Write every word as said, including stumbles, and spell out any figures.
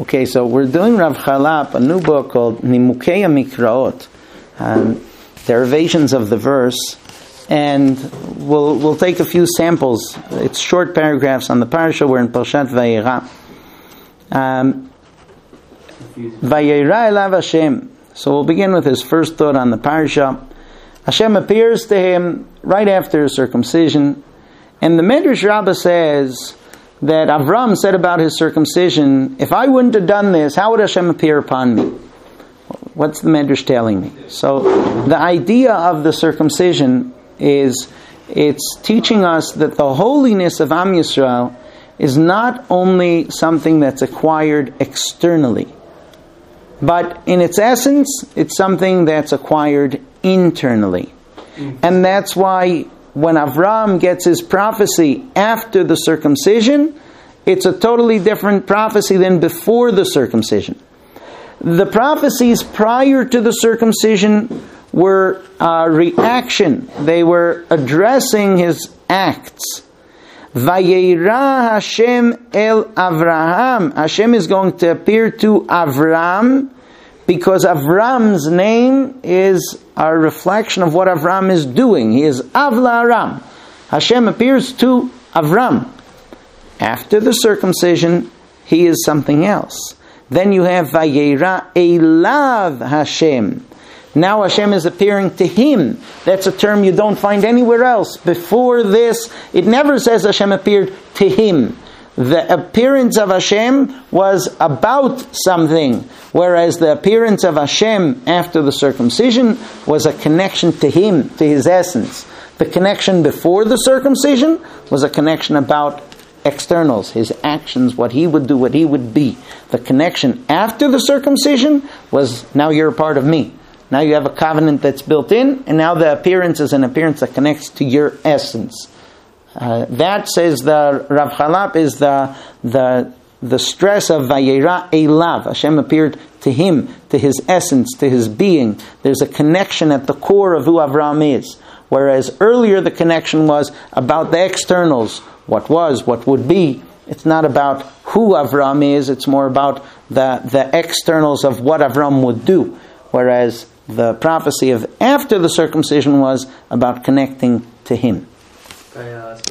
Okay, so we're doing Rav Chalap, a new book called Nimukei HaMikraot, um, derivations of the verse, and we'll we'll take a few samples. It's short paragraphs on the parasha. We're in Parshat Vayera. Um, Vayera elav Hashem. So we'll begin with his first thought on the parasha. Hashem appears to him right after circumcision, and the Medrash Rabbah says that Avram said about his circumcision, if I wouldn't have done this, how would Hashem appear upon me? What's the Medrash telling me? So the idea of the circumcision is, it's teaching us that the holiness of Am Yisrael is not only something that's acquired externally, but in its essence, it's something that's acquired internally. And that's why when Avram gets his prophecy after the circumcision, it's a totally different prophecy than before the circumcision. The prophecies prior to the circumcision were a reaction. They were addressing his acts. Vayera Hashem el Avraham. Hashem is going to appear to Avram because Avram's name is a reflection of what Avram is doing. He is Av LaAram. Hashem appears to Avram. After the circumcision, he is something else. Then you have Vayera Elav Hashem. Now Hashem is appearing to him. That's a term you don't find anywhere else. Before this, it never says Hashem appeared to him. The appearance of Hashem was about something, whereas the appearance of Hashem after the circumcision was a connection to him, to his essence. The connection before the circumcision was a connection about externals, his actions, what he would do, what he would be. The connection after the circumcision was, now you're a part of me. Now you have a covenant that's built in, and now the appearance is an appearance that connects to your essence. Uh, that, says the Rav Chalap, is the the the stress of Vayera Elav. Hashem appeared to him, to his essence, to his being. There's a connection at the core of who Avram is. Whereas earlier the connection was about the externals, what was, what would be. It's not about who Avram is, it's more about the, the externals of what Avram would do. Whereas the prophecy of after the circumcision was about connecting to him. I, uh,